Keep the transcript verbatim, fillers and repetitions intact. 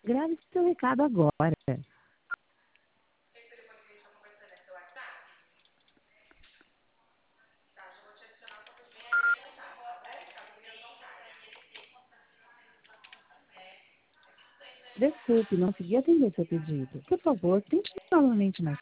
Grave seu recado agora. Desculpe, não consegui atender seu pedido. Por favor, tente novamente mais